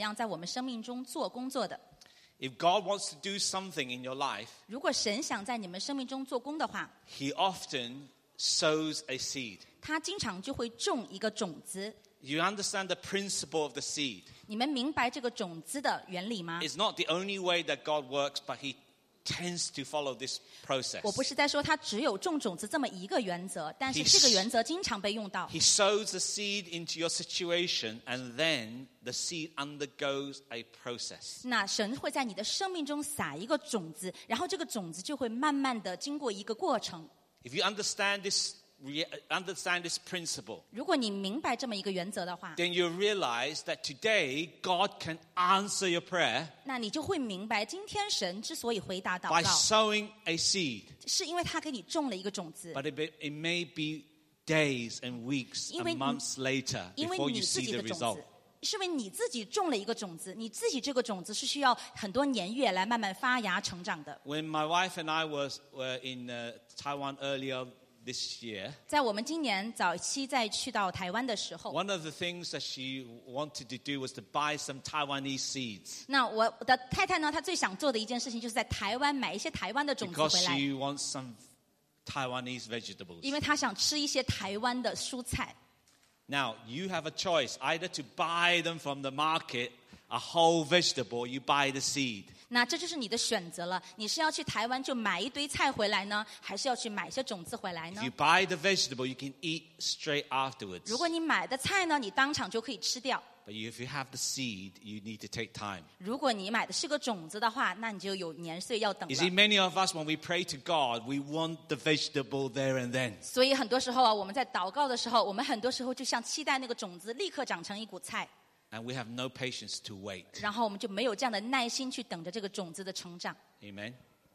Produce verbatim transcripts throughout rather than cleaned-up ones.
样在我们生命中做工作的。 If God wants to do something in your life, 如果神想在你们生命中做工的话， He often sows a seed. 他经常就会种一个种子。 You understand the principle of the seed? 你们明白这个种子的原理吗？ It's not the only way that God works, but He tends to follow this process. 我不是在说他只有种种子这么一个原则，但是这个原则经常被用到。 He sows the seed into your situation, and then the seed undergoes a process. 那神会在你的生命中撒一个种子，然后这个种子就会慢慢的经过一个过程。 If you understand this, understand this principle, 如果你明白这么一个原则的话， then you realize that today God can answer your prayer 那你就会明白，今天神之所以回答祷 by 告， sowing a seed. 是因为他给你种了一个种子。 But it, be, it may be days and weeks 因为 and months later 因为 before 你 you 自 see 己 the 的种 result. 子，是因为你自己种了一个种子，你自己这个种子是需要很多年月来慢慢发芽成长的。 When my wife and I was, were in uh, Taiwan earlier this year, 在我们今年早期在去到台湾的时候， one of the things that she wanted to do was to buy some Taiwanese seeds 那我的太太呢，她最想做的一件事情就是在台湾买一些台湾的种子 because 回来， she wants some Taiwanese vegetables. 因为她想吃一些台湾的蔬菜。 Now, you have a choice either to buy them from the market, a whole vegetable, or you buy the seed. 那这就是你的选择了，你是要去台湾就买一堆菜回来呢，还是要去买一些种子回来呢 If you？ buy the vegetable, you can eat straight afterwards. 如果你买的菜呢，你当场就可以吃掉。 But if you have the seed, you need to take time. 如果你买的是个种子的话，那你就有年岁要等 You see, 了。 many of us, when we pray to God, we want the vegetable there and then. 所以很多时候啊，我们在祷告的时候，我们很多时候就像期待那个种子立刻长成一股菜， And we have no patience to wait. 然后我们就没有这样的耐心去等着这个种子的成长。 Amen.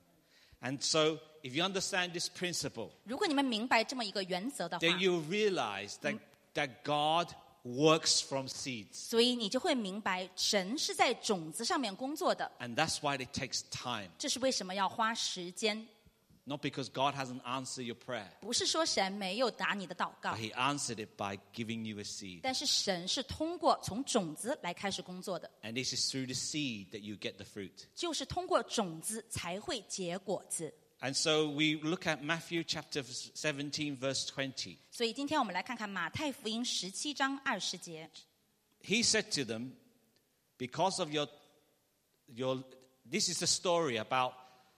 And so, if you understand this principle, 如果你们明白这么一个原则的话， then you realize that, that God works from seeds. 所以你就会明白神是在种子上面工作的。 And that's why it takes time. 这是为什么要花时间， Not because God hasn't answered your prayer, 不是说神没有答你的祷告 but He answered it by giving you a seed. 但是神是通过从种子来开始工作的， And this is through the seed that you get the fruit. 就是通过种子才会结果子。 And so we look at Matthew chapter seventeen, verse twenty. 所以今天我们来看看马太福音十七章二十节。 He said to them, because of your, your, this is a story about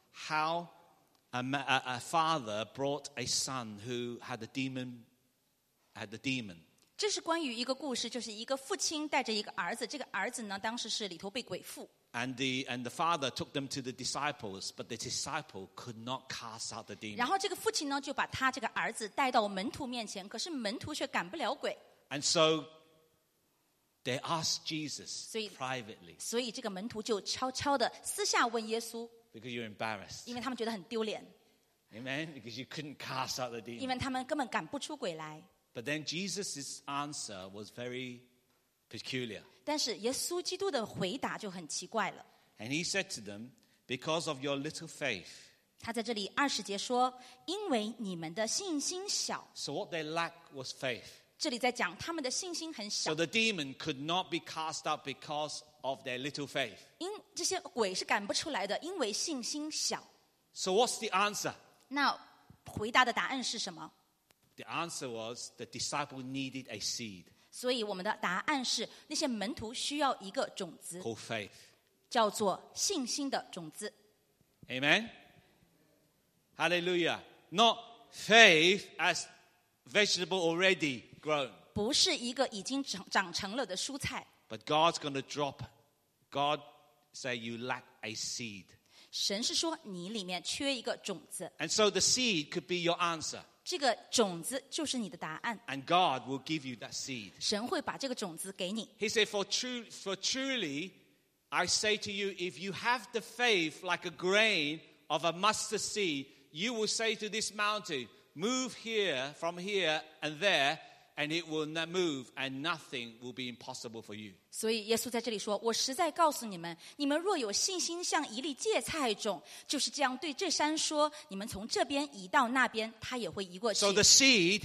how a, a, a father brought a son who had a demon, had a demon. 这是关于一个故事，就是一个父亲带着一个儿子，这个儿子呢，当时是里头被鬼附。 And the, and the father took them to the disciples, but the disciple could not cast out the 然 demon. 后这个父亲呢，就把他这个儿子带到门徒面前，可是门徒却赶不了鬼， And so they asked Jesus 所以- privately, 所以这个门徒就悄悄的私下问耶稣， because you're embarrassed. 因为他们觉得很丢脸， Amen? Because you couldn't cast out the 因 demon. 为他们根本赶不出鬼来。 But then Jesus' answer was very peculiar. 但是耶稣基督的回答就很奇怪了， And he said to them, because of your little faith. 他在这里二十节说，因为你们的信心小。 So what they lacked was faith. 这里在讲他们的信心很小 So，the demon could not be cast out because of their little faith. 因这些鬼是赶不出来的，因为信心小。 So what's the answer? 那回答的答案是什么？ The answer was the disciple needed a seed 所以我们的答案是，那些门徒需要一个种子， called faith. 叫做信心的种子。 Amen? Hallelujah. Not faith as vegetable already grown. 不是一个已经长长成了的蔬菜， But God's going to drop. God say you lack a seed. 神是说你里面缺一个种子， And so the seed could be your answer. 这个种子就是你的答案， And God will give you that seed. 神会把这个种子给你。 He said, for, true, for truly, I say to you, if you have the faith like a grain of a mustard seed, you will say to this mountain, move here, from here and there, and it will not move, and nothing will be impossible for you. 所以耶稣在这里说，我实在告诉你们，你们若有信心像一粒芥菜种，就是这样对这山说，你们从这边移到那边，它也会移过去。 So the seed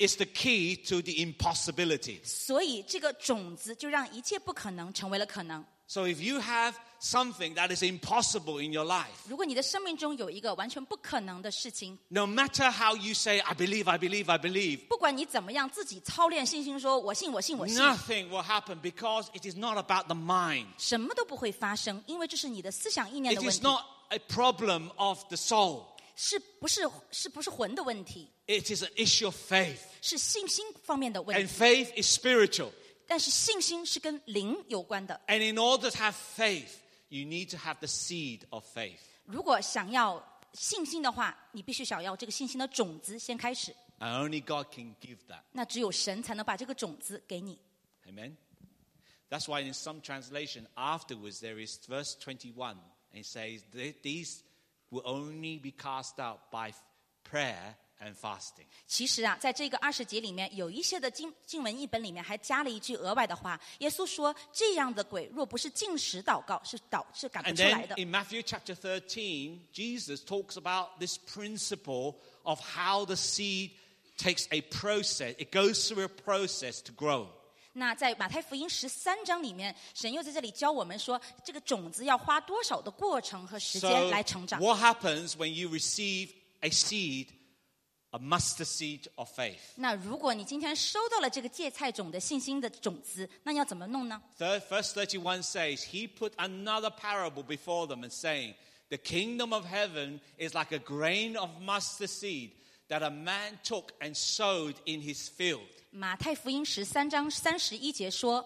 is the key to the impossibility. 所以这个种子就让一切不可能成为了可能。 So if you have something that is impossible in your life, 如果你的生命中有一个完全不可能的事情， no matter how you say, I believe, I believe, I believe, 不管你怎么样自己操练信心说我信我信我信， nothing will happen because it is not about the mind. 什么都不会发生，因为这是你的思想意念 It 的问 is 题， not a problem of the soul. 是不是是不是魂的问题， It is an issue of faith. 是信心方面的问 And 题。 faith is spiritual. 但是信心是跟灵有关的。 And in order to have faith, you need to have the seed of faith. 如果想要信心的话，你必须想要这个信心的种子先开始。 And only God can give that. 那只有神才能把这个种子给你。 Amen. That's why in some translation afterwards there is verse twenty-one. And it says, these will only be cast out by prayer and fasting. 其实啊，在这个二十节里面，有一些的经经文译本里面还加了一句额外的话。耶稣说：“这样的鬼若不是禁食祷告，是祷是赶不 And 出来 then 的。” in Matthew chapter thirteen, Jesus talks about this principle of how the seed takes a process. It goes through a process to grow. 那在马太福音十三章里面，神又在这里教我们说，这个种子要花多少的过程和时间 So 来成长。 what happens when you receive a seed, a mustard seed of faith? 那如果你今天收到了这个芥菜种的信心的种子，那要怎么弄呢？ Third, verse thirty-one says, He put another parable before them and saying, The kingdom of heaven is like a grain of mustard seed that a man took and sowed in his field. 马太福音十三章三十一节说，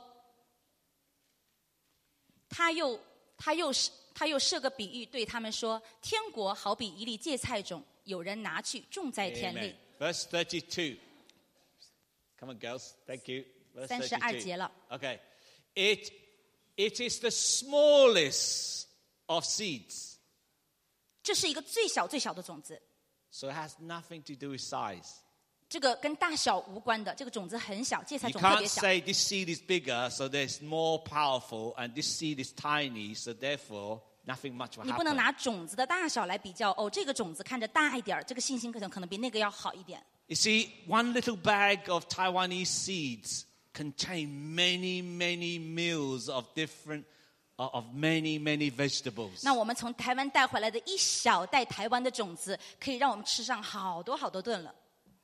他又他又他又设个比喻对他们说，天国好比一粒芥菜种，有人拿去种在田 Amen. 里。 Verse thirty-two. Come on, girls. Thank you. Verse 三十二节 thirty-two. 了。 Okay. It, it is the smallest of seeds. 这是一个最小最小的种子， So it has nothing to do with size. 这个跟大小无关的，这个种子很小，芥菜 You 种特 can't 别小。 say this seed is bigger, so there's more powerful, and this seed is tiny, so therefore nothing much will 你不能 happen. 拿种子的大小来比较。哦，这个种子看着大一点，这个信心可能可能比那个要好一点。 You see, one little bag of Taiwanese seeds contain many, many meals of different, of many, many vegetables. 那我们从台湾带回来的一小袋台湾的种子，可以让我们吃上好多好多顿了。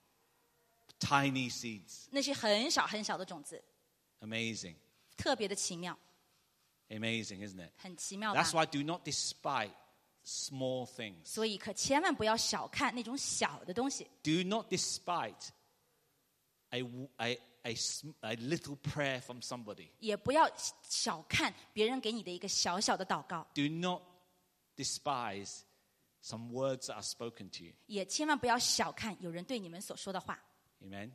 Tiny seeds. 那些很小很小的种子， Amazing. 特别的奇妙， Amazing, isn't it? 很奇妙吧 That's？why do not despise small things. 所以可千万不要小看那种小的东西， Do not despise a, a, a, sm- a little prayer from somebody. 也不要小看别人给你的一个小小的祷告， Do not despise some words that are spoken to you. 也千万不要小看有人对你们所说的话。 Amen.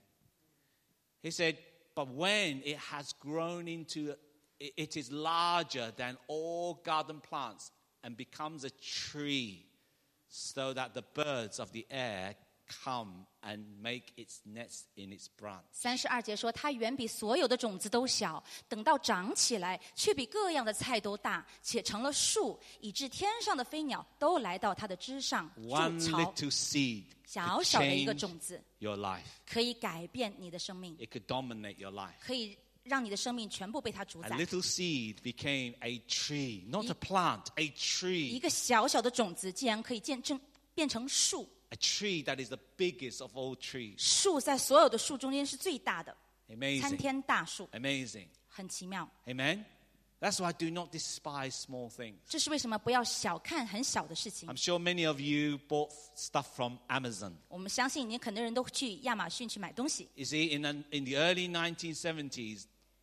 He said, but when it has grown into, it, it is larger than all garden plants and becomes a tree, so that the birds of the air come and make its nest in its branch. 三十二节说，它远比所有的种子都小，等到长起来，却比各样的菜都大，且成了树，以致天上的飞鸟都来到它的枝上筑 One 巢。 little seed 小 could 小的一个 change 种子， your life. 可以改变你的生命， It could dominate your life. 可以让你的生命全部被它主 A 宰。 little seed became a tree, not a plant, a 一 tree. 个小小的种子，竟然可以见证变成树。 A tree that is the biggest of all trees. 树在所有的树中间是最大的，参 Amazing. 天大树， Amazing. 很奇妙。 Amen. That's why do not despise small things. 这是为什么不要小看很小的事情。 I'm sure many of you bought stuff from Amazon. 我们相信，你很多人都去亚马逊去买东西。 You see, in, an, in the early nineteen seventies,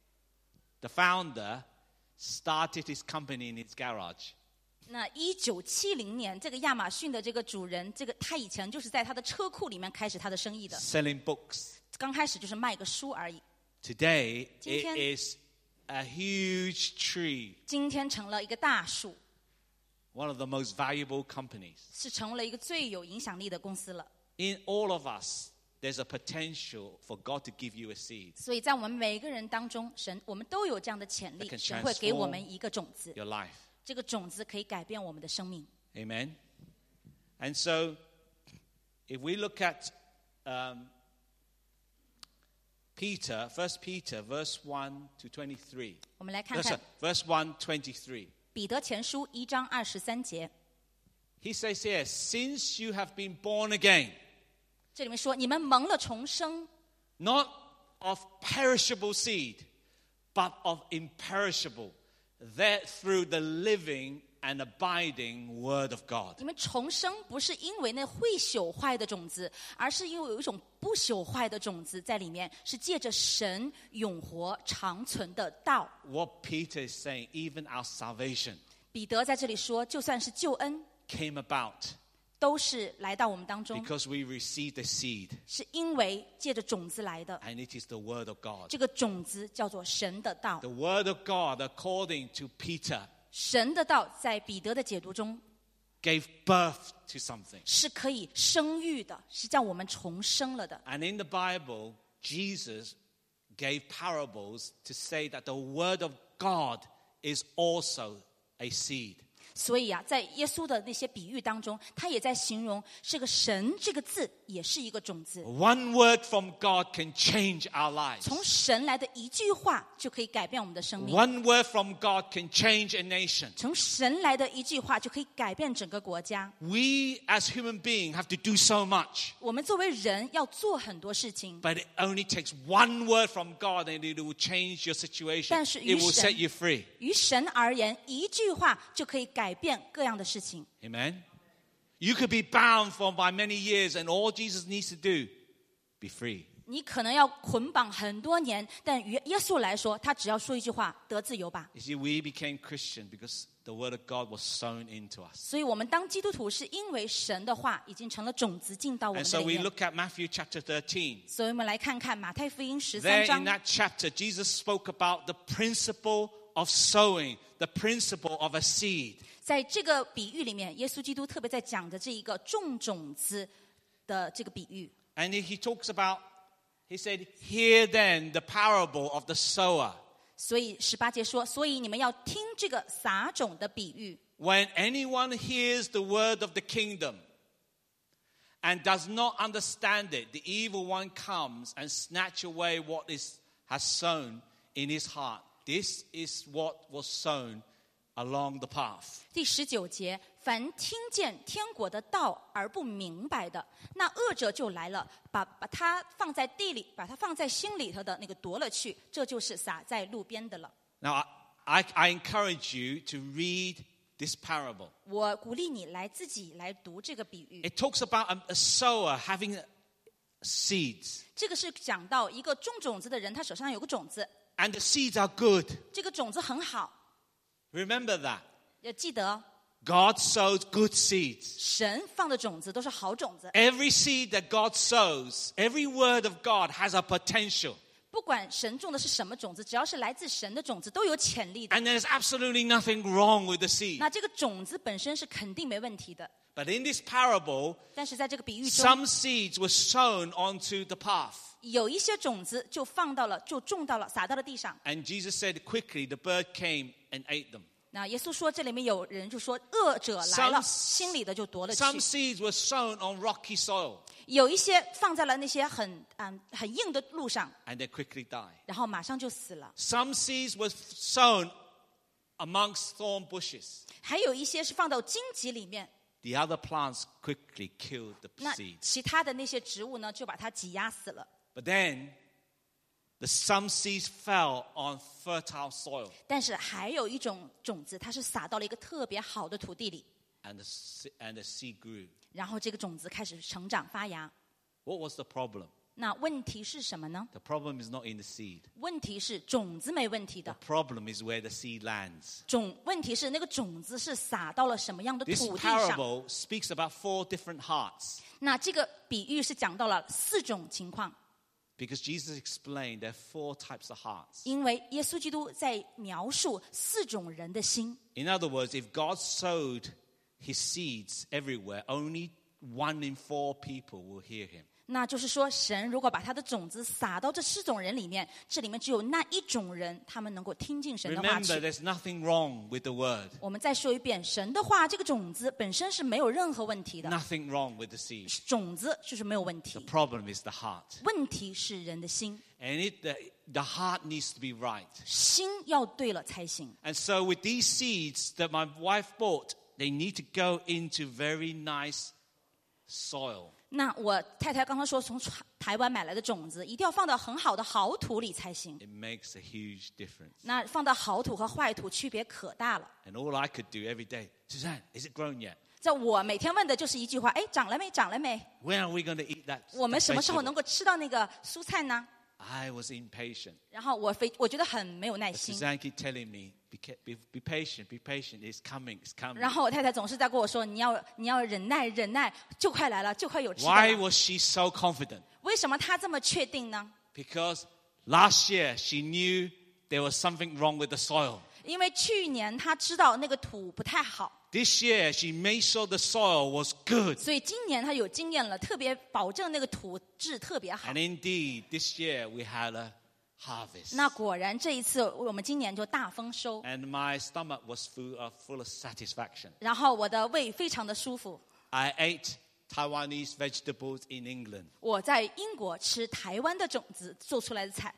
the founder started his company in his garage. 那一九七零年，这个亚马逊的这个主人，这个他以前就是在他的车库里面开始他的生意的， Selling books. 刚开始就是卖个书而已。 Today, 今天- it is a huge tree, 今天成了一个大树， one of the most valuable companies. 是成为了一个最有影响力的公司了。 In all of us, there's a potential for God to give you a seed, 所以在我们每个人当中，神我们都有这样的潜 That 力， can 神会给我 transform 们一个种子， your life. 这个种子可以改变我们的生命。 Amen. And so, if we look at um, Peter, First Peter, verse one to twenty-three. 我们来看 Verse, 看 verse one, twenty-three. 彼得前书一章二十三节， He says here, since you have been born again, 这里面说你们蒙了重生， not of perishable seed, but of imperishable, that through the living and abiding word of God. 你们重生不是因为那会朽坏的种子，而是因为有一种不朽坏的种子在里面，是借着神永活长存的道。 What Peter is saying, even our salvation 彼得在这里说，就算是救恩， came about 都是来到我们当中， because we received the seed, 是因为借着种子来的。 and it is the word of God. 这个种子叫做神的道， The word of God, according to Peter, 神的道在彼得的解读中 gave birth to something. 是可以生育的，是叫我们重生了的。 And in the Bible, Jesus gave parables to say that the word of God is also a seed. 所以啊，在耶稣的那些比喻当中，他也在形容这个神这个字也是一个种子。 One word from God can change our lives. 从神来的一句话就可以改变我们的生命， One word from God can change a nation. 从神来的一句话就可以改变整个国家。 We as human beings have to do so much, 我们作为人要做很多事情， but it only takes one word from God and it will change your situation. 但是 It 于 will 神- set you free. 于神而言，一句话就可以改变各样的事情。 Amen. You could be bound for by many years and all Jesus needs to do, be free. 你可能要捆绑很多年，但于耶稣来说，他只要说一句话，得自由吧。 You see, we became Christian because the word of God was sown into us. 所以我们当基督徒是因为神的话已经成了种子进到我 And 们 so 的里 we 面。 look at Matthew chapter thirteen. 所以我们来看看马太福音十 There 三 in 章， that chapter, Jesus spoke about the principle of sowing, the principle of a seed. 在这个比喻里面，耶稣基督特别在讲的这一个种种子的这个比喻。 And he talks about, he said, hear then the parable of the sower. 所以十八节说，所以你们要听这个撒种的比喻。 When anyone hears the word of the kingdom and does not understand it, the evil one comes and snatch away what is has sown in his heart. This is what was sown along the path. 第十九节，凡听见天国的道而不明白的，那恶者就来了，把把它放在地里，把它放在心里头的那个夺了去，这就是撒在路边的了。 Now, I, I, I encourage you to read this parable. 我鼓励你来自己来读这个比喻。 It talks about a, a sower having seeds. 这个是讲到一个种种子的人，他手上有个种子， And the seeds are good. 这个种子很好， Remember that. 要记得 God sows good seeds. 神放的种子都是好种子。 Every seed that God sows, every word of God has a potential. 不管神种的是什么种子，只要是来自神的种子，都有潜力的。 And there's absolutely nothing wrong with the seed. 那这个种子本身是肯定没问题的， But in this parable, 但是在这个比喻中， some seeds were sown onto the path. 有一些种子就放到了，就种到了，撒到了地上。 And Jesus said quickly, the bird came and ate them. 那耶稣说，这里面有人就说，恶者来了， Some- 心里的就夺了去。 Some seeds were sown on rocky soil 有一些放在了那些很嗯很硬的路上， and they quickly die. 然后马上就死了。 Some seeds were sown amongst thorn bushes. 还有一些是放到荆棘里面， The other plants quickly killed the 那 seeds. 其他的那些植物呢，就把它挤压死了。 But then, the some seeds fell on fertile soil, 但是还有一种种子，它是撒到了一个特别好的土地里， and the, se- and the seed grew. 然后这个种子开始成长发芽。 What was the problem? 那问题是什么呢？ The problem is not in the seed. 问题是种子没问题 The 的， problem is where the seed lands. 种问题是那个种子是撒到了什么样的 This 土地上。 parable speaks about four different hearts 那这个比喻是讲到了四种情况， because Jesus explained there are four types of hearts. 因为耶稣基督在描述四种人的心。 In other words, if God sowed his seeds everywhere, only one in four people will hear him. 那就是说，神如果把他的种子撒到这四种人里面，这里面只有那一种人，他们能够听进神的话 Remember, 去。 there's nothing wrong with the word. 我们再说一遍，神的话这个种子本身是没有任何问题的， Nothing wrong with the seed. 种子就是没有问 The 题， problem is the heart. 问题是人的心， And it, the, the heart needs to be right. 心要对了才行。 And so with these seeds that my wife bought, they need to go into very nice soil. 那我太太刚刚说，从台湾买来的种子一定要放到很好的好土里才行。 It makes a huge difference. 那放到好土和坏土区别可大了。 And all I could do every day, Suzanne, is it grown yet? 在我每天问的就是一句话：哎，长了没？长了没？ When are we going to eat that? 我们 that 什么时候 vegetable? 能够吃到那个蔬菜呢？ I was impatient. 然后我非我觉得很没有耐 But 心。 Suzanne keep telling me, be, ca- be, be patient, be patient. It's coming, it's coming. 然后我太太总是在跟我说：“你要你要忍耐，忍耐，就快来了，就快有吃的 Why 了。 was she so confident? ” 为什么她这么确定呢？ Because last year she knew there was something wrong with the soil. 因为去年她知道那个土不太好， This year she made sure the soil was good. 所以今年她有经验了，特别保证那个土质特别好 And。indeed, this year we had a harvest. 那果然这一次我们今年就大丰收， And my stomach was full of, full of satisfaction. 然后我的胃非常的舒服。 I ate Taiwanese vegetables in England. 我在英国吃台湾的种子做出来的菜，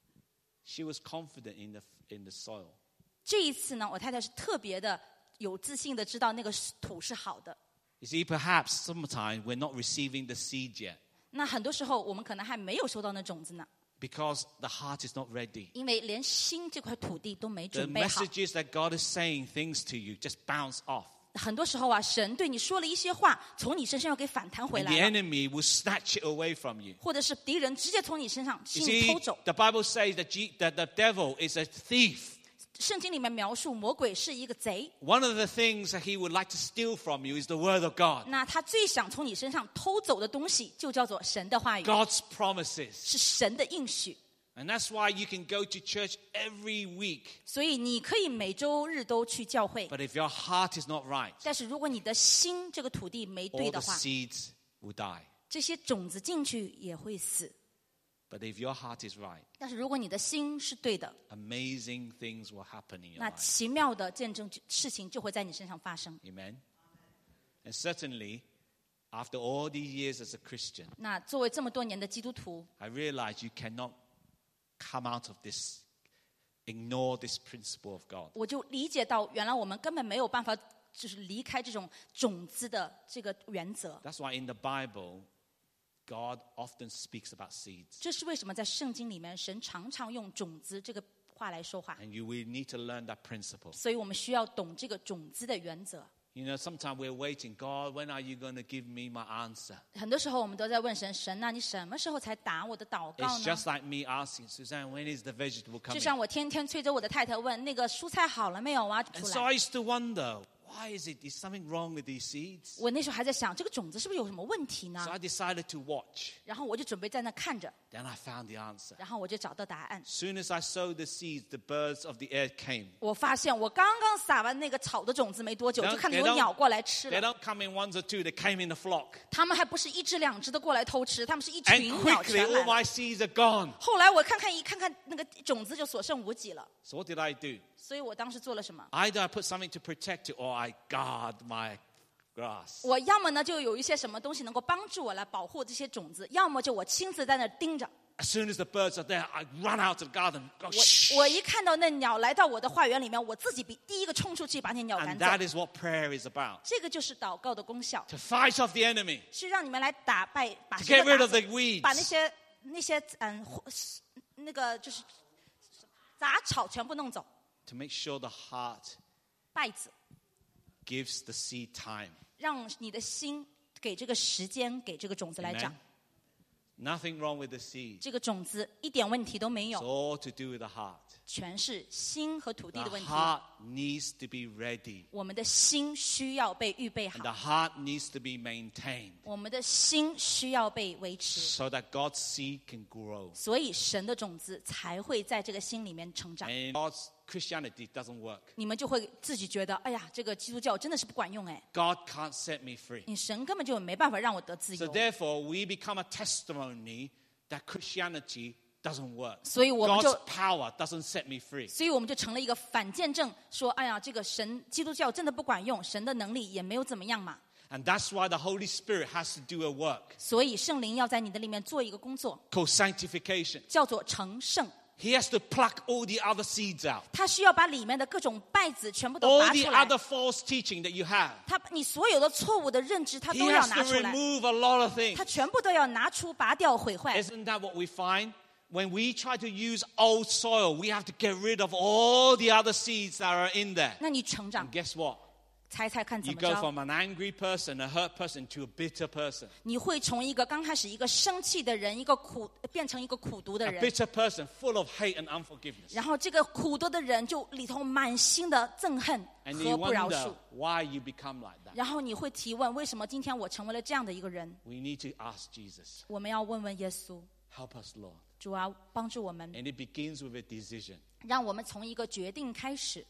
She was confident in the, in the soil. 这一次呢，我太太是特别的有自信的知道那个土是好的。 You see, perhaps sometimes we're not receiving the seed yet 那很多时候我们可能还没有收到那种子呢， because the heart is not ready. 因为连心这块土地都没 The 准备好。 messages that God is saying things to you just bounce off. 很多时候啊，神对你说了一些话，从你身上要给反弹回 And 来 the 了， enemy will snatch it away from you. 或者是敌人直接从你身上 You 心里偷 see, 走。 the Bible says that, G, that the devil is a thief. 圣经里面描述魔鬼是一个贼， One of the things that he would like to steal from you is the word of God. 那他最想从你身上偷走的东西，就叫做神的话语， God's promises. 是神的应许。 And that's why you can go to church every week. 所以你可以每周日都去教会， But if your heart is not right, 但是如果你的心这个土地没 all 对 the 的话， seeds will die. 这些种子进去也会死。 But if your heart is right, 但是如果你的心是对的， amazing things will happen in your 那 life. 奇妙的见证事情就会在你身上发生。 Amen? And certainly, after all these years as a Christian, 那作为这么多年的基督徒， I realize you cannot come out of this, ignore this principle of God. 我就理解到，原来我们根本没有办法，就是离开这种种子的这个原则。 That's why in the Bible, God often speaks about seeds. 这是为什么在圣经里面，神常常用种子这个话来说话。 And you will need to learn that principle. 所以我们需要懂这个种子的原则。 You know, sometimes we're waiting, God, when are you going to give me my answer? 很多时候我们都在问神：神啊，你什么时候才答我的祷告 It's 呢？ just like me asking, Suzanne, when is the vegetable 就 coming? 像我天天催着我的太太问：那个蔬菜好了没有啊？ And 出 so 来。 I used to wonder, why is it? Is something wrong with these seeds? 我那时候还在想，这个种子是不是有什么问题呢 So？I decided to watch. 然后我就准备在那看着， Then I found the answer. 然后我就找到答案。 Soon as I sowed the seeds, the birds of the air came. 我发现我刚刚撒完那个草的种子没多久， They don't- 就看到 they 有 don't- 鸟过来吃 They 了。 don't come in ones or two, they came in a flock. 他们还不是一只两只的过来偷吃，他们是一 And 群鸟 quickly, 全 all 来了。 my seeds are gone. 后来我看看一看看那个种子就所剩无几了， So what did I do? 所以我当时做了什么？ Either I put something to protect it or I guard my grass. 我要么呢就有一些什么东西能够帮助我来保护这些种子，要么就我亲自在那儿盯着。 As soon as the birds are there, I run out of the garden. Go, 我 shh. 我一看到那鸟来到我的花园里面，我自己比第一个冲出去把那鸟赶 And 走。 that is what prayer is about. 这个就是祷告的功效， To fight off the enemy. 是让你们来打败，把 To 这 get 个 rid 打 of the 走 weeds. 把那些那些嗯那个就是杂草全部弄走， To make sure the heart 稗子， gives the seed time. 让你的心给这个时间，给这个种子来 Amen. 长。 Nothing wrong with the seed. 这个种子一点问题都没 It's 有， all to do with the heart. 全是心和土地 The 的问题。 heart needs to be ready. 我们的心需要被预备 And 好， the heart needs to be maintained 我们的心需要被维持， so that God's seed can grow. 所以神的种子才会在这个心里面成长。 And God's Christianity doesn't work. 你们就会自己觉得，哎呀，这个基督教真的是不管用哎， God can't set me free. 你神根本就没办法让我得自 So 由。 therefore, we become a testimony that Christianity doesn't work. 所以我们就 God's power doesn't set me free. 所以我们就成了一个反见证，说，哎呀，这个神基督教真的不管用，神的能力也没有怎么样嘛。 And that's why the Holy Spirit has to do a work 所以圣灵要在你的里面做一个工作， called sanctification. 叫做成圣。 He has to pluck all the other seeds out. 他需要把里面的各种稗子全部都 All 拔 the 出来。 other false teaching that you have. 他你所有的错误的认知，他 He 都要 has 拿 to 出来， remove a lot of things. 他全部都要拿出、拔掉、毁坏。 Isn't that what we find? When we try to use old soil, we have to get rid of all the other seeds that are in there. 那你成长 And，guess what? 猜猜看怎 You 么 go 着？ from an angry person, a hurt person, to a bitter person. 你会从一个刚开始一个生气的人，一个苦变成一个苦毒的 A 人， bitter person full of hate and unforgiveness. 然后这个苦毒的人就里头满心的憎恨 And you 和不饶 wonder 恕。 why you become like that. 然后你会提问：为什么今天我成为了这样的一个人？ We need to ask Jesus, 我们要问问耶稣， help us, Lord. 主啊，帮助我们， And it begins with a decision. 让我们从一个决定开始。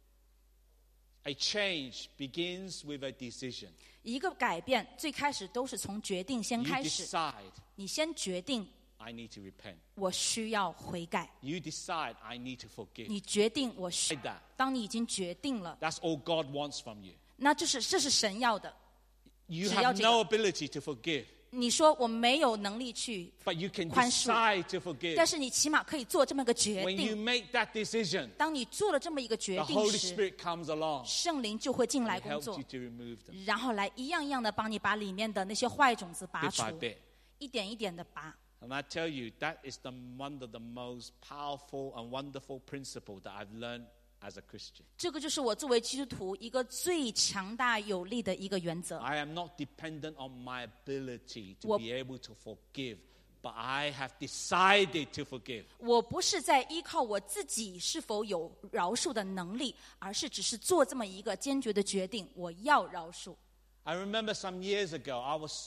A change begins with a decision. 一个改变最开始都是从决定先 You 开始。 decide, 你先决定 I need to repent. 我需要悔改， You decide, I need to forgive. 你决定我需 Like that. 当你已经决定了， That's all God wants from you. 那这是这是神要的。 You 只要 have 这个。 no ability to forgive, 你说我没有能力去， but you can 宽恕。 decide to forgive. 但是你起码可以做这么个决 When you 定。 make that decision, 当你做了这么一个决 the 定 Holy 时， Spirit comes along 圣灵就会进来 and 工 helps 作 you，to remove them 然后来一样一样的帮你把里面的那些坏种子拔 bit 除， by bit. 一点一点的拔。 And I tell you, that is the, one of the most powerful and wonderful principle that I've learned as a Christian. 这个就是我作为基督徒一个最强大有力的一个原则。 I am not dependent on my ability to 我- be able to forgive, but I have decided to forgive. 我不是在依靠我自己是否有饶恕的能力，而是只是做这么一个坚决的决定，我要饶恕。 I remember some years ago, I was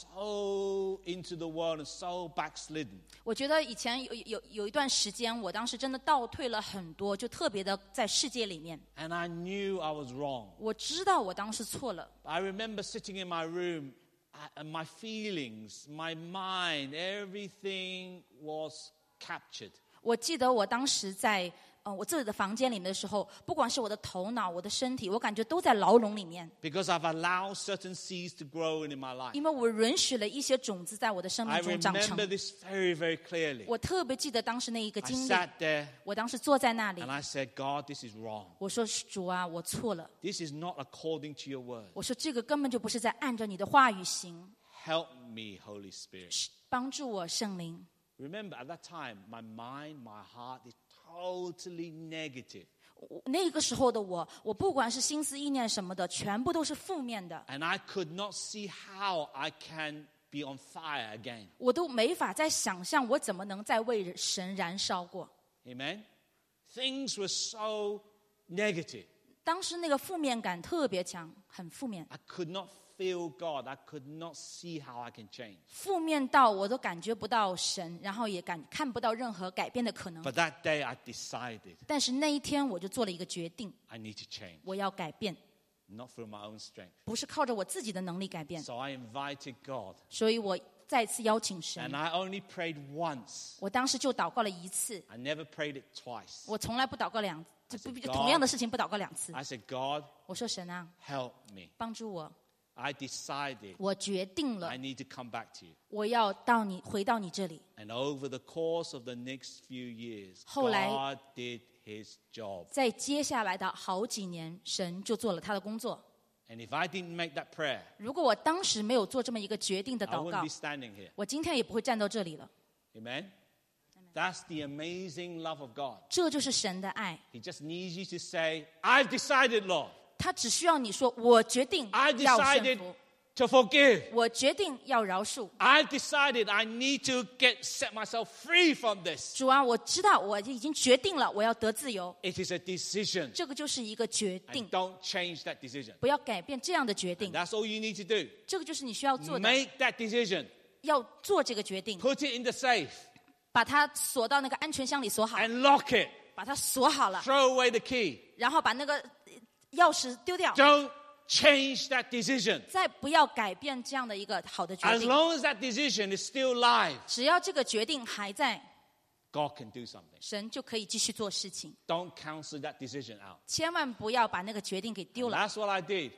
so into the world and so backslidden. 我觉得以前有有有一段时间，我当时真的倒退了很多，就特别的在世界里面， And I knew I was wrong. 我知道我当时错了。 I remember sitting in my room, I- and my feelings, my mind, everything was captured. 我记得我当时在呃我自己的房间里面的时候，不管是我的头脑、我的身体，我感觉都在牢笼里面， Because I've allowed certain seeds to grow in my life. 因为我允许了一些种子在我的生 I 命中长 remember 成。 this very, very clearly. 我特别记得当时那一个 I 经历， sat there 我当时坐在那里 and，I said, God, this is wrong. 我说主啊，我错了。 This is not according to your word. 我说这个根本就不是在按照你的话语行， Help me, Holy Spirit. 帮助我圣灵。 Remember, at that time, my mind, my heart is totally negative. 我那个时候的我，我不管是心思意念什么的，全部都是负面的， And I could not see how I can be on fire again. 我都没法再想象我怎么能再为神燃烧过。 Amen? Things were so negative. 当时那个负面感特别强，很负面， I could not feel God. I could not see how I can change. 负面到我都感觉不到神，然后也感看不到任何改变的可能。 But that day I decided 但是那一天我就做了一个决定， I need to change, 我要改变， not through my own strength. 不是靠着我自己的能力改变。 So I invited God. 所以我再次邀请神 And，I only prayed once. 我当时就祷告了一次， I never prayed it twice. 我从来不祷告两，就不 I said, 同样的事情不祷告两次。 I said, God, 我说神啊， help me. 帮助我， I decided 我决定了 I，need to come back to you. 我要到你回到你这里。 And over the course of the next few years, 后来- God did his job. 在接下来的好几年，神就做了他的工作。 And if I didn't make that prayer, 如果我当时没有做这么一个决定的 I 祷 wouldn't 告 be，standing here. 我今天也不会站到这里了。 Amen? That's the amazing love of God. 这就是神的爱， He just needs you to say, I've decided, Lord. 他只需要你说：“我决定 I 要顺 decided 服， to forgive. 我决定要饶恕。 I've decided I need to get set myself free from this. 主啊，我知道我已经决定了，我要得自由。 It is a decision. 这个就是一个决 And 定， don't change that decision. 不要改变这样的决定。 That's all you need to do. 这个就是你需要做的， Make that decision. 要做这个决定， Put it in the safe 把它锁到那个安全箱里锁好， and lock it. 把它锁好了， throw away the key. 然后把那个钥匙丢掉， Don't change that decision. 再不要改变这样的一个好的决 As 定。 long as that decision is still live, 只要这个决定还在， God can do something. 神就可以继续做事情。 Don't cancel that decision out. 千万不要把那个决定给丢 And 了。 that's what I did.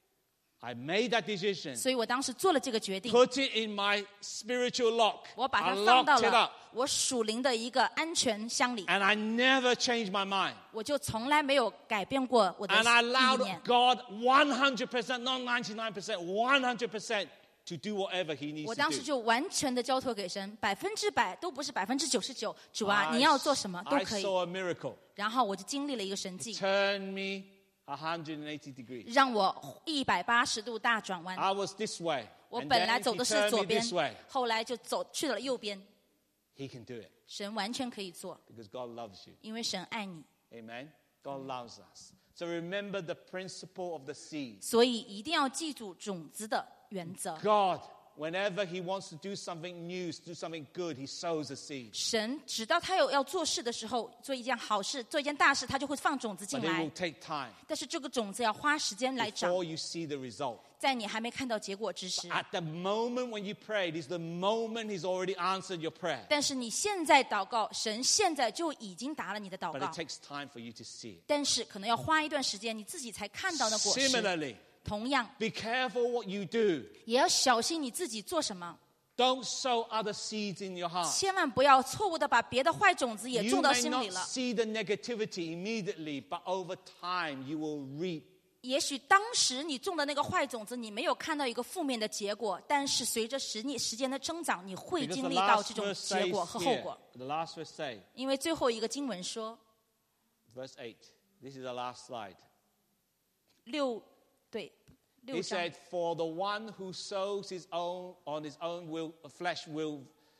I made that decision, 所以我当时做了这个决定， put it in my spiritual lock. 我把 I 它放到 locked it 了 up, 我属灵的一个安全箱里， and I never changed my mind. 我就从来没有改变过我的 And I 意 allowed 念。 God one hundred percent, not ninety-nine percent, one hundred percent to do whatever He needs 我 to 当时 do. 就完全的交托给神，百分之百都不是百分之九十九。主啊， I, 你要做什么都 I 可以。 saw a miracle. 然后我就经历了一个神迹， Turn me one hundred eighty degrees. 让我一百八十度大转弯。 I was this way. 我 And 本 then 来 if 走 He 的是 turned 左 me 边 this way,， 后来就走去了右边。 He can do it 神完全可以做， because God loves you. 因为神爱你， Amen. God loves us. So remember the principle of the seed. 所以一定要记住种子的原则。 God, whenever He wants to do something new, do something good, He sows a seed. 神直到他有要做事的时候，做一件好事，做一件大事，他就会放种子进 But it 来 will。take time 但是这个种子要花时间来长， before you see the result. 在你还没看到结果之时。 At the moment when you prayed is the moment He's already answered your prayer. 但是你现在祷告，神现在就已经答了你的祷 But 告 it，takes time for you to see it. 但是可能要花一段时间，你自己才看到那果实。 Similarly, 同样， be careful what you do. 也要小心你自己做什么， Don't sow other seeds in your heart. 千万不要错误的把别的坏种子也 You 种到 may 心 not 里了。 see the negativity immediately, but over time you will reap. 也许当时你种的那个坏种子，你没有看到一个负面的结果，但是随着时间时间的增长，你会 Because 经 the 历到 last 这种 verse 结果 says 和后 here, 果。 the last verse say, 因为最后一个经文说， verse eight. This is the last slide. 六对六 He 章 said, "For the one who sows his own on his own will, flesh will,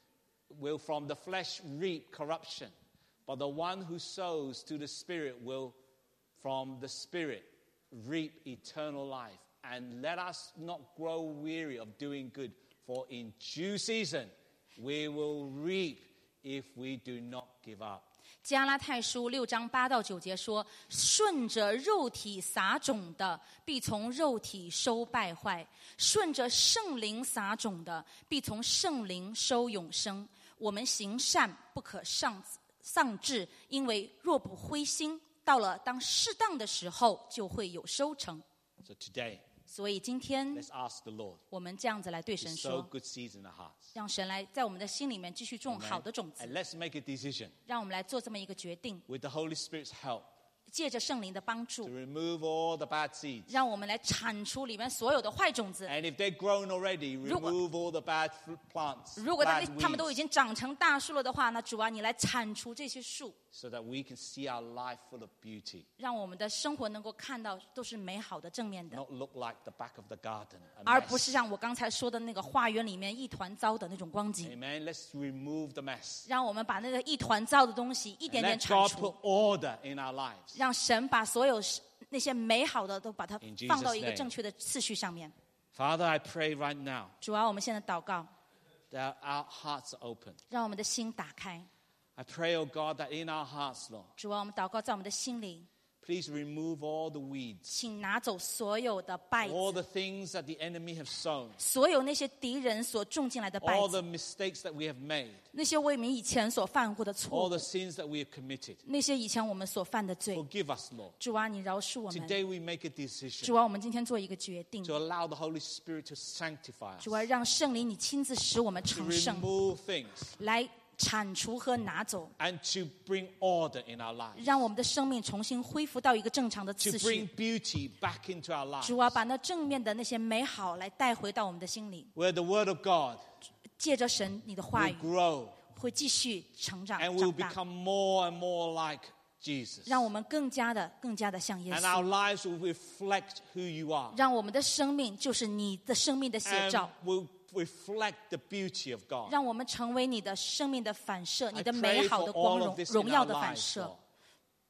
will from the flesh reap corruption, but the one who sows to the Spirit will from the Spirit reap eternal life. And let us not grow weary of doing good, for in due season we will reap if we do not give up." 加拉太书六章八到九节说：“顺着肉体撒种的，必从肉体收败坏；顺着圣灵撒种的，必从圣灵收永生。我们行善不可丧丧志，因为若不灰心，到了当适当的时候，就会有收成。” So today, 所以今天 let's ask the Lord 我们这样子来对 to 神 sow 说， good seeds in our hearts. 让神来在我们的心里面继续种 Amen. 好的种子， And let's make a decision 让我们来做这么一个决定， with the Holy Spirit's help 借着圣灵的帮 to 助， remove all the bad seeds. 让我们来铲除里面所有的坏种子。 And if they're grown already, 如果- remove all the bad fruit plants, 如果他 bad 他们都已 weeds, 经长成大树了的话，那主啊，你来铲除这些树， so that we can see our life full of beauty, 让我们的生活能够看到都是美好的、正面的， not look like the back of the garden. a 而不 mess. 是像我刚才说的那个花园里面一团糟的那种光景。 Amen. Let's remove the mess. 让我们把那个一团糟的东西一 And 点点 let 铲 God 除 put，order in our lives. 让神把所有那些美好的都把它 In Jesus' 放到一个 name. 正确的次序上面。 Father, I pray right now 主啊，我们现在祷告， that our hearts are open. 让我们的心打开。 I pray, oh God, that in our hearts, Lord, 主啊，我们祷告在我们的心里， please remove all the weeds, 请拿走所有的败 all 子， the things that the enemy have sown, 所有那些敌人所种进来的败 all the 子， mistakes that we have made, 那些我们以前所犯过的错 all 误 the，sins that we have committed. 那些以前我们所犯的罪。 Forgive us, Lord. 主啊，你饶恕我们。 Today we make a decision 主啊，我们今天做一个决定。 to allow the Holy Spirit to sanctify us, 主啊，让圣灵你亲自使我们 to 成圣， remove things, 来铲除和拿走， and to bring order in our lives, 让我们的生命重新恢复到一个正常的 to 次 bring 序。 beauty back into our lives, 主啊，把那正面的那些美好来带回到我们的心里， where the Word of God 借着神你的话 will 语 grow 会继续成长 and will 长大， become more and more like Jesus. 让我们更加的更加的像耶 And our 稣， lives will reflect who you are 让我们的生命就是你的生命的写 and 照， will reflect the beauty of God. 让我们成为你的生命的反射， I 你的 pray 美好 for 的光 all 荣 of this 荣 in 耀 our 的反 lives, 射 Lord.。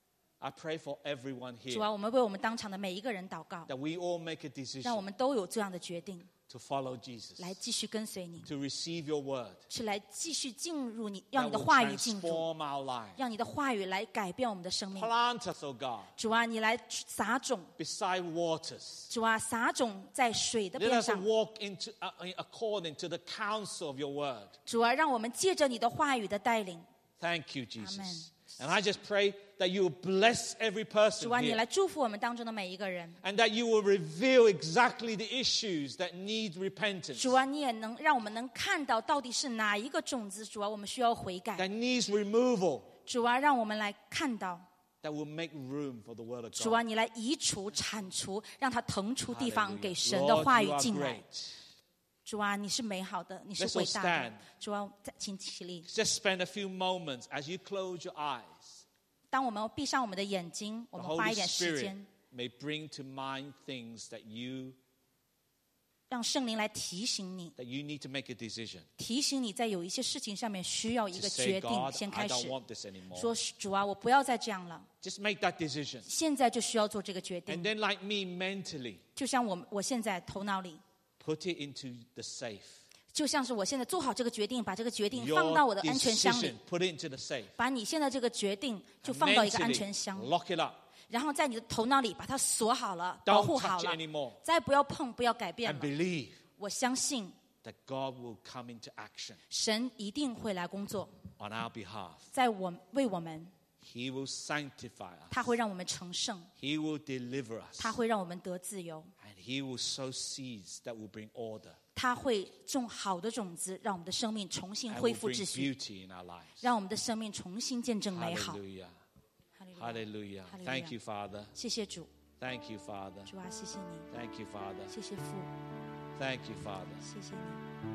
I pray for everyone 主 here 啊，我们为我们当场的每一个人祷告， that we all make a 让我 decision 们都有这样的决定， to follow Jesus, 来继续跟随你， to receive your word 是来继续进入你，让 that 你的 will 话语进入， transform our lives. 让你的话语来改变我们的生命。 Plant us, O God, 主啊，你来撒种， beside waters. 主啊，撒种在水的 Let 边 us 上。 walk into, uh, according to the counsel of your word. 主啊，让我们借着你的话语的带领， Thank you, Jesus. Amen. And I just pray that you will bless every person 主啊，你 here 来祝福我们当中的每一个人。 and that you will reveal exactly the issues that need repentance, 主啊，你也能让我们能看到到底是哪一个种子，主啊，我们需要悔改。 that needs removal, 主啊，让我们来看到， that will make room for the word of 主 God. 啊，你来移除、铲除，让它腾出地方 Hallelujah. 给神的话 Lord, 语 you are 进来。 great. 主啊，你是美好的，你是 Let's all 伟大的 stand.。 主啊，再请起立。 Just spend a few moments as you close your eyes. 当我们闭上我们的眼睛，我 The 们花 Holy 一点时 Spirit 间， may bring to mind things that you 让圣灵来提醒你， that you need to make a decision. 提醒你在有一些事情上面需要一 To 个 say, 决定， God, 先 I 开 don't 始 want this anymore. 说：“主啊，我不要再这样了， Just make that decision. 现在就需要做这个决 And 定。 then, like me, mentally, ” 就像我我现在头脑里， put it into the safe. 就像是我现在做好这个决定，把这个决定放到 Your 我的安全箱里 decision,，put it into the safe. 把你现在这个决定就 And 放到一个安 mentally, 全箱， lock it up. 然后在你的头脑里把它锁好了，保 Don't 护好 touch 了 it，anymore. 再不要碰，不要改变 And 了。 believe 我相信 that God will come into action 神一定会来工作， on our behalf. 在我为我们， He will sanctify 他 us. 会让我们成圣， He will deliver us. 他会让我们得自由， And He will sow seeds that will bring order 他会种好的种子，让我们的生命重新 and 恢 will 复 bring 秩序， beauty in our lives. 让我们的生命重新见证美好。 Hallelujah. 哈利路亚 Hallelujah. Thank you, Father. 谢谢主， Thank you, Father. 主啊，谢谢你， Thank you, Father. 谢谢父， Thank you, Father. 谢谢你。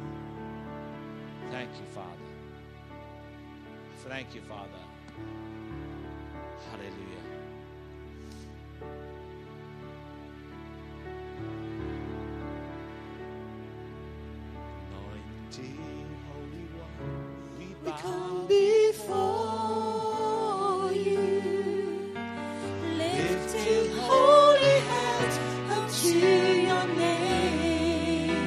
Thank you, Father. Thank you, Father. Hallelujah. Anointed Holy One, we We bow come before you, lifting holy hands unto your name,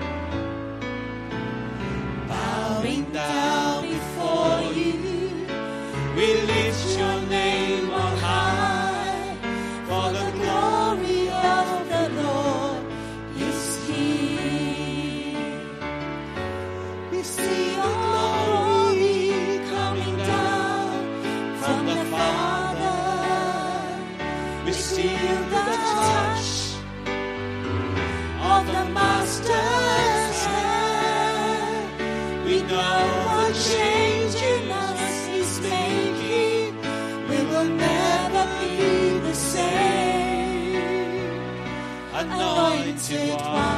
bowing down before you. We lift your name on high, For the glory of the Lord is here. We see your glory coming down from the Father. we see Feel the the touch touch of the Master's hand. we know The change in us is making. We will never be the same. anointed Anointed one.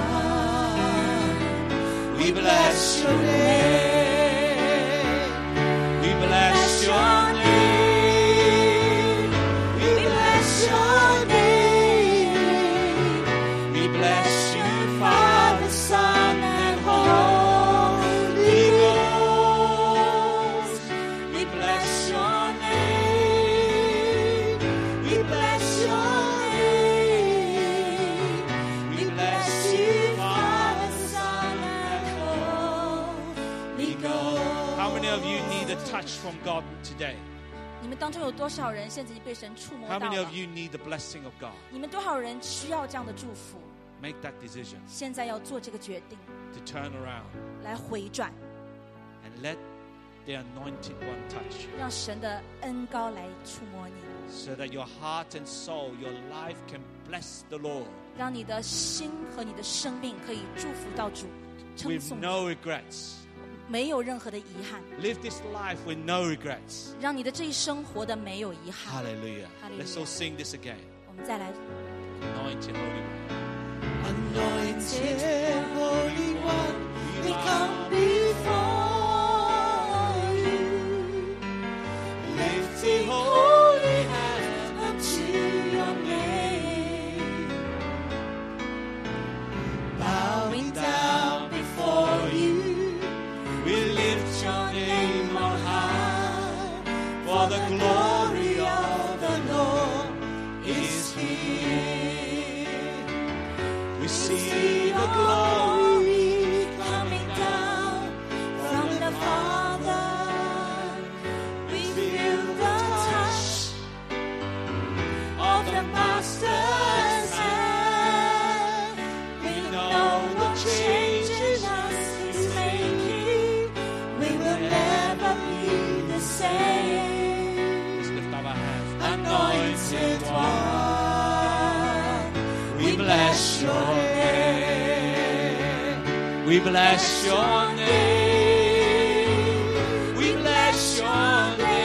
one, We bless your name. We bless your name. We bless your name. We bless you, Father, Son, and Holy Ghost. We bless your name. We bless your name. We bless you, Father, Son, and Holy Ghost. How many of you need a touch from God today? 你们当中有多少人现在已经被神触摸 How 到 many 了 of？you need the blessing of God? 你们多少人需要这样的祝福？ Make that decision 现在要做这个决定， to turn around 来回转， and let the anointed one touch you 让神的恩膏来触摸你， so that your heart and soul, your life can bless the Lord 让你的心和你的生命可以祝福到主，称 with 颂主， no regrets. 没有任何的遗憾， Live this life with no regrets. 让你的这一生活的没有遗憾。 Hallelujah. Let's all sing this again. 我们再来， Anointed Holy One. Anointed Holy One, we come before you, lifting holy hands unto your name, bowing down before you. We lift your name on high For the glory of the see the glory coming down from the Father. We feel the touch of the Master's hand. We know the change in us is making. We will never be the same. Let's lift up our hands. Anointed One, We bless your name. We bless your name. We bless your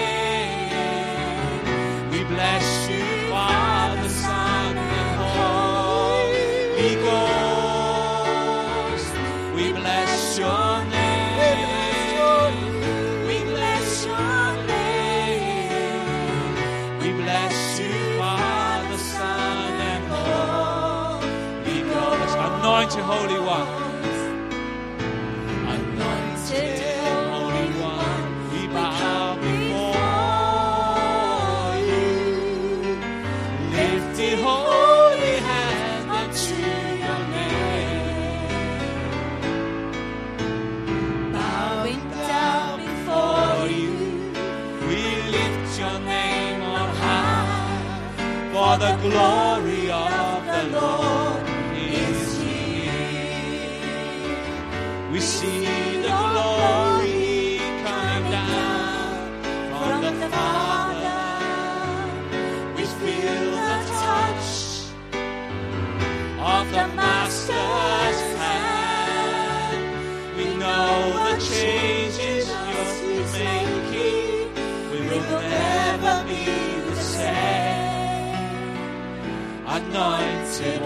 name. We bless you, Father, Son, and Holy Ghost. We bless your name. We bless your name. We bless you, Father, Son, and Holy Ghost. Anointed Holy One. Anointed Holy One. We bow before you. Lift the holy hand unto your name. bowing down before you. We lift your name on high, for the glory of the Lord is here. We see the glory coming down from the Father. We feel the touch of the Master's hand. We know the changes you're making. We will never be the same. Anointed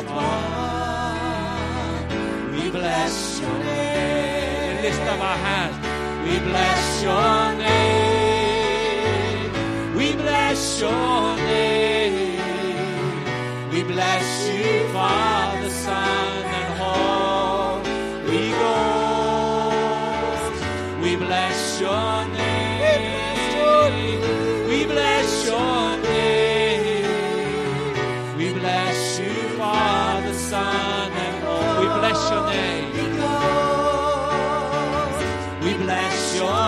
One, we bless your name. Lift up our hands. We bless your name. We bless your name. We bless you, Father, Son, and Holy Ghost. We bless your name. We bless your name. We bless you, Father, Son, and Holy. We bless your name. We bless your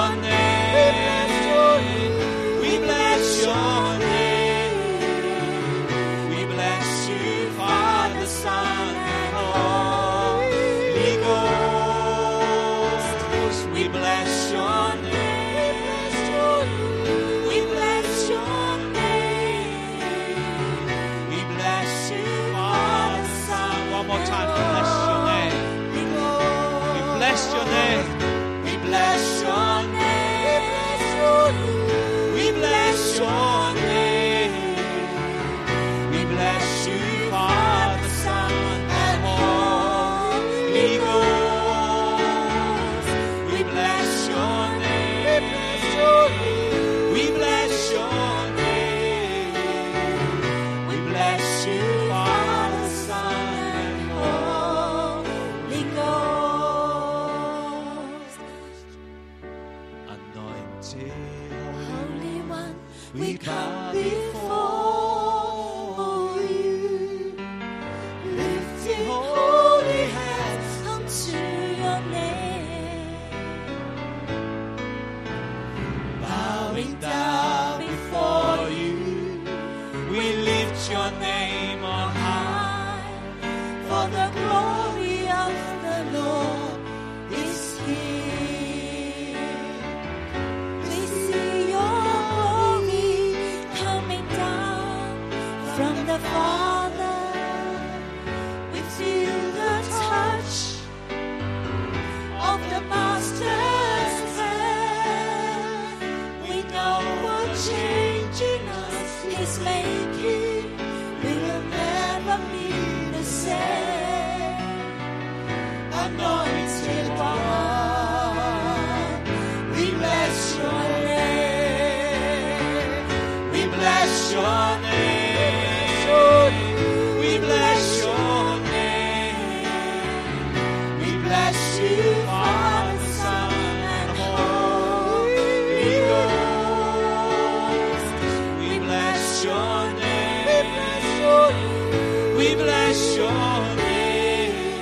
name. We bless your name. We bless you, Father, Son, and Holy Ghost. We bless your name. We bless your name. We bless you, Father, Son. One more time, we bless your name. We bless your name. We bless your name. We bless your name. We bless you, Father, Son, and Holy Ghost. We bless your name. We bless your name. We bless you, Father, Son, and Holy Ghost. Anointed Holy One, we we come bow before you, lifting holy hands unto your name, bowing down before you. We lift your name on high. For the glory of the Lord is here. We see your glory coming down from the Father. We feel the touch of the Master's hand. We know what change in us is making. We will never be the same. Anointed One, we bless your name. We bless your name. We bless your name. We bless you, Father, Son, and Holy Ghost. We bless your name. We bless your name.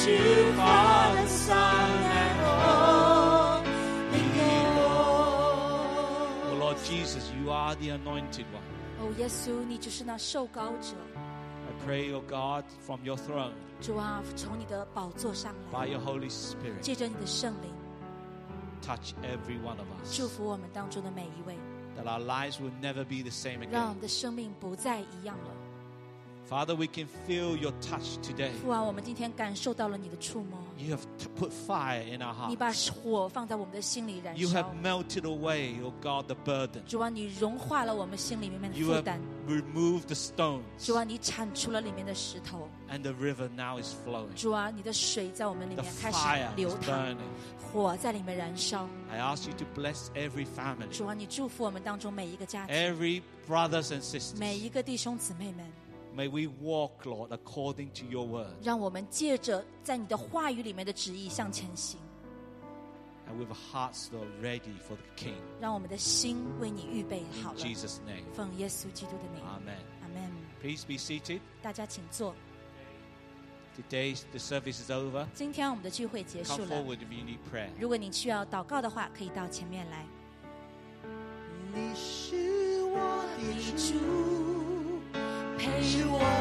是发的伤然后你给我。 Oh Lord Jesus, you are the anointed one. 哦，耶稣，你就是那受膏者。 I pray, O God, from your throne, 主啊，从你的宝座上 by 来， your Holy Spirit, 借着你的圣灵， touch every one of us. 祝福我们当中的每一位， That our lives will never be the same 让我 again. 们的生命不再一样了。 Father, we can feel your touch today. 父啊，我们今天感受到了你的触摸， You have t- put fire in our 你把 hearts. 火放在我们的心里燃 You 烧 have。melted away, O God, the burden. 主啊，你融化了我们心里面的 You 负 have 担。 removed the stones. 主啊，你铲除了里面的石头。 And the river now is flowing. 主啊，你的水在我们里 The 面开始 fire 流 is 淌， burning. 火在里面燃烧。 I ask you to bless every family, 主啊，你祝福我们当中每一个家庭， every brothers and sisters. 每一个弟兄姊妹们， May we walk, Lord, according to your word. 让我们借着在你的话语里面的旨意向前行， And with hearts, Lord, ready for the King. 让我们的心为你预备好 In 了。 Jesus' name. 奉耶稣基督的名， Amen. 阿门。 Please be seated. 大家请坐。 Today, the service is over. 今天我们的聚会结 Come 束了。 forward if you need prayer. 如果你需要祷告的话，可以到前面来。 你是我的主，陪我